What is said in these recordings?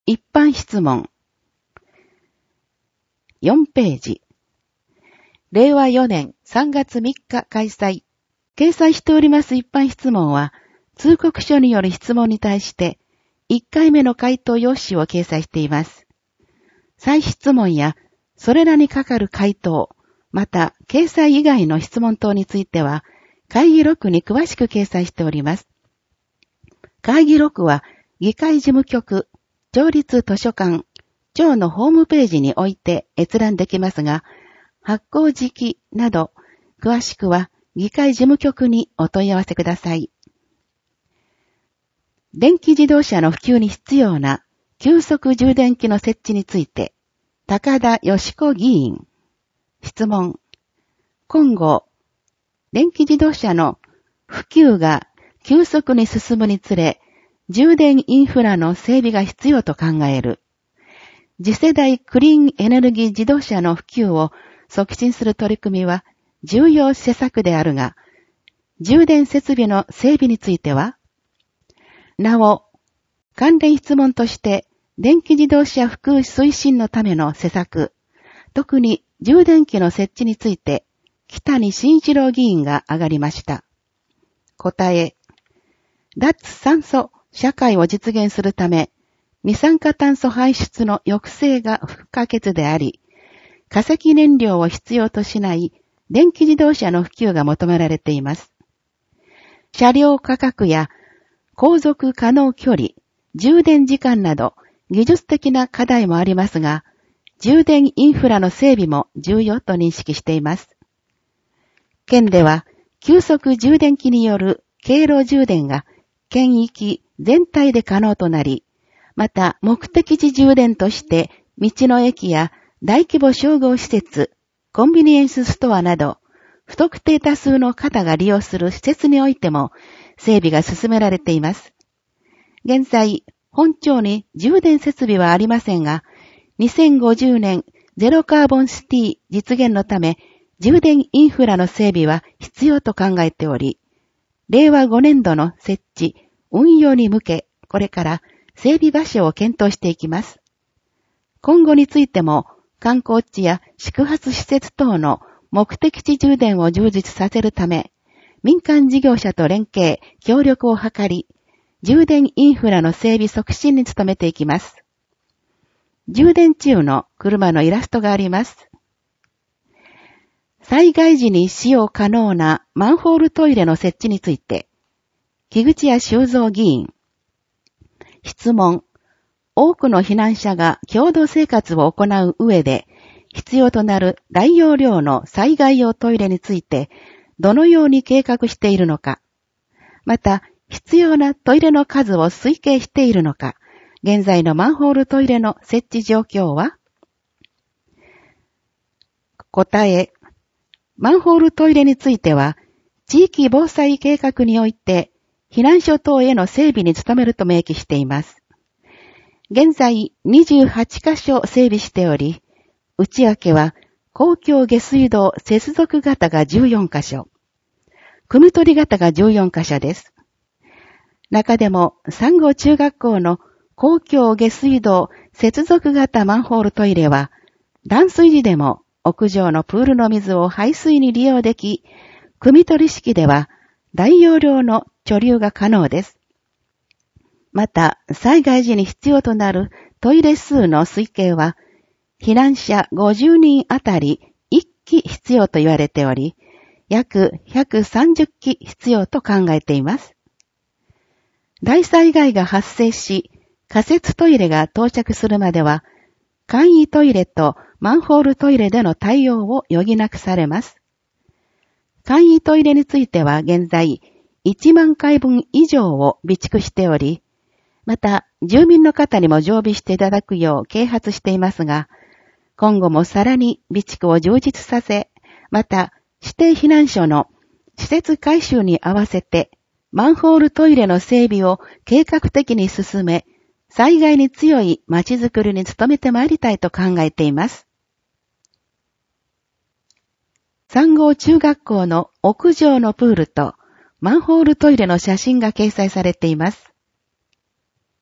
一般質問。4ページ。令和4年3月3日開催。掲載しております一般質問は、通告書による質問に対して、1回目の回答用紙を掲載しています。再質問や、それらにかかる回答、また、掲載以外の質問等については、会議録に詳しく掲載しております。会議録は、議会事務局、町立図書館、町のホームページにおいて閲覧できますが、発行時期など、詳しくは議会事務局にお問い合わせください。電気自動車の普及に必要な急速充電器の設置について、高田義子議員。質問。今後、電気自動車の普及が急速に進むにつれ、充電インフラの整備が必要と考える。次世代クリーンエネルギー自動車の普及を促進する取り組みは重要施策であるが、充電設備の整備については、なお、関連質問として電気自動車普及推進のための施策、特に充電器の設置について、北谷慎一郎議員が挙がりました。答え、脱酸素社会を実現するため、二酸化炭素排出の抑制が不可欠であり、化石燃料を必要としない電気自動車の普及が求められています。車両価格や航続可能距離、充電時間など技術的な課題もありますが、充電インフラの整備も重要と認識しています。県では、急速充電器による経路充電が県域全体で可能となり、また目的地充電として道の駅や大規模商業施設、コンビニエンスストアなど、不特定多数の方が利用する施設においても整備が進められています。現在、本町に充電設備はありませんが、2050年ゼロカーボンシティ実現のため、充電インフラの整備は必要と考えており、令和5年度の設置、運用に向け、これから整備場所を検討していきます。今後についても、観光地や宿泊施設等の目的地充電を充実させるため、民間事業者と連携、協力を図り、充電インフラの整備促進に努めていきます。充電中の車のイラストがあります。災害時に使用可能なマンホールトイレの設置について、木口屋修造議員。質問。多くの避難者が共同生活を行う上で、必要となる大容量の災害用トイレについて、どのように計画しているのか、また、必要なトイレの数を推計しているのか、現在のマンホールトイレの設置状況は？答え。マンホールトイレについては、地域防災計画において、避難所等への整備に努めると明記しています。現在、28カ所整備しており、内訳は、公共下水道接続型が14カ所、汲み取り型が14カ所です。中でも、三郷中学校の公共下水道接続型マンホールトイレは、断水時でも屋上のプールの水を排水に利用でき、汲み取り式では大容量の貯留が可能です。また、災害時に必要となるトイレ数の推計は、避難者50人あたり1機必要と言われており、約130機必要と考えています。大災害が発生し、仮設トイレが到着するまでは、簡易トイレとマンホールトイレでの対応を余儀なくされます。簡易トイレについては現在1万回分以上を備蓄しており、また住民の方にも常備していただくよう啓発していますが、今後もさらに備蓄を充実させ、また指定避難所の施設改修に合わせてマンホールトイレの整備を計画的に進め、災害に強い街づくりに努めてまいりたいと考えています。三郷中学校の屋上のプールとマンホールトイレの写真が掲載されています。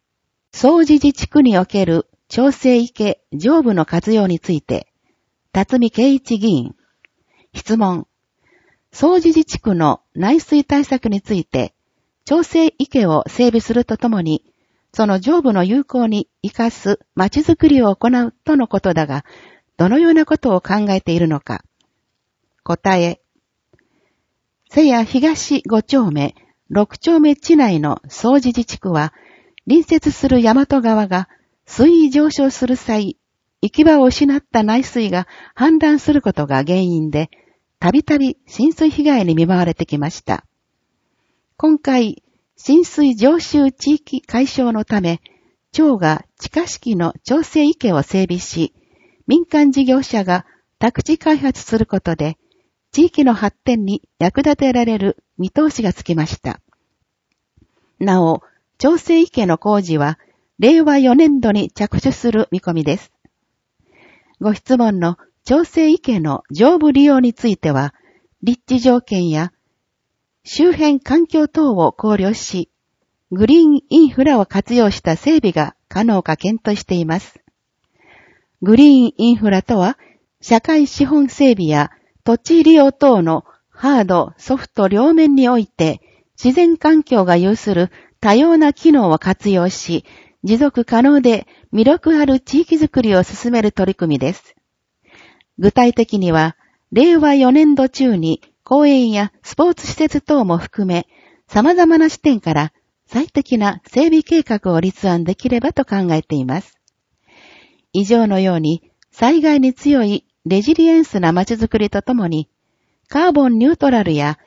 総持自治区における調整池上部の活用について、辰巳圭一議員。質問。総持自治区の内水対策について、調整池を整備するとともに、その上部の有効に活かす町づくりを行うとのことだが、どのようなことを考えているのか。答え。瀬谷東5丁目、6丁目地内の総持自治区は、隣接する大和川が水位上昇する際、行き場を失った内水が氾濫することが原因で、たびたび浸水被害に見舞われてきました。今回、浸水常習地域解消のため、町が地下式の調整池を整備し、民間事業者が宅地開発することで、地域の発展に役立てられる見通しがつきました。なお、調整池の工事は、令和4年度に着手する見込みです。ご質問の調整池の上部利用については、立地条件や周辺環境等を考慮し、グリーンインフラを活用した整備が可能か検討しています。グリーンインフラとは、社会資本整備や土地利用等のハード、ソフト両面において、自然環境が有する多様な機能を活用し、持続可能で魅力ある地域づくりを進める取り組みです。具体的には、令和4年度中に公園やスポーツ施設等も含め、様々な視点から最適な整備計画を立案できればと考えています。以上のように、災害に強いレジリエンスな街づくりとともに、カーボンニュートラルや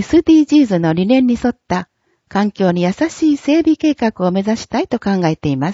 SDGs の理念に沿った環境に優しい整備計画を目指したいと考えています。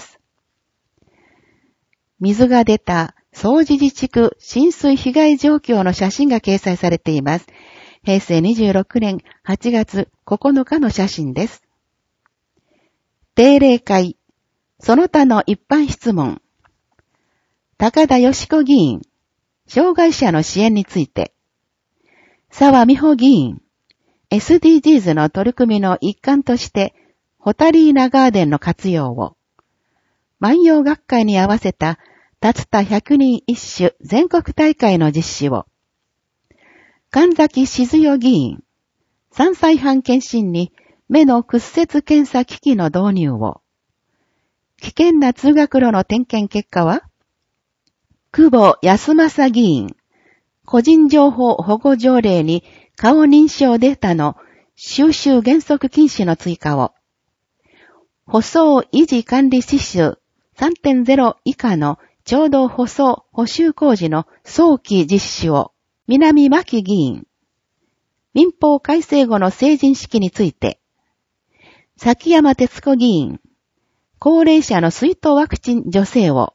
水が出た総持自治区浸水被害状況の写真が掲載されています。平成26年8月9日の写真です。定例会、その他の一般質問。高田義子議員、障害者の支援について。沢美穂議員、SDGs の取り組みの一環として、ホタリーナガーデンの活用を。万葉学会に合わせた、竜田100人一首全国大会の実施を。神崎静代議員、3歳半検診に目の屈折検査機器の導入を。危険な通学路の点検結果は、久保康正議員、個人情報保護条例に顔認証データの収集原則禁止の追加を。舗装維持管理指数 3.0 以下の町道舗装補修工事の早期実施を。南牧議員、民法改正後の成人式について。崎山哲子議員、高齢者の水筒ワクチン助成を。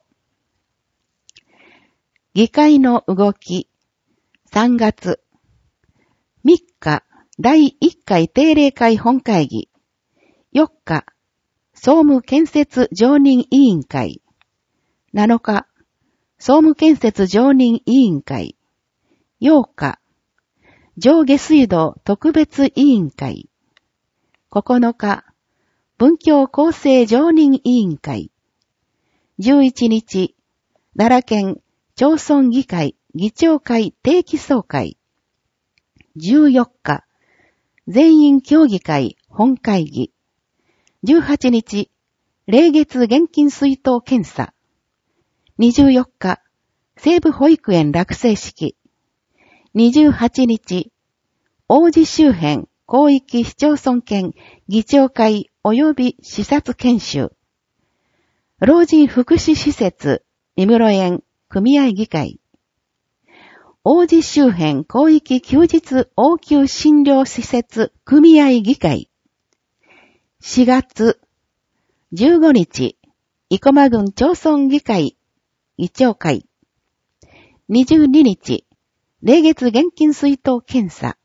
議会の動き、3月。3日、第1回定例会本会議。4日、総務建設常任委員会。7日、総務建設常任委員会。8日、上下水道特別委員会。9日、文教構成常任委員会。11日、奈良県町村議会議長会定期総会。14日、全員協議会本会議。18日、例月現金出納検査。24日、西部保育園落成式。28日、王子周辺広域市町村兼議長会及び視察研修。老人福祉施設、三室園組合議会。王子周辺広域休日応急診療施設組合議会。4月15日、生駒郡町村議会議長会。22日、例月現金出納検査。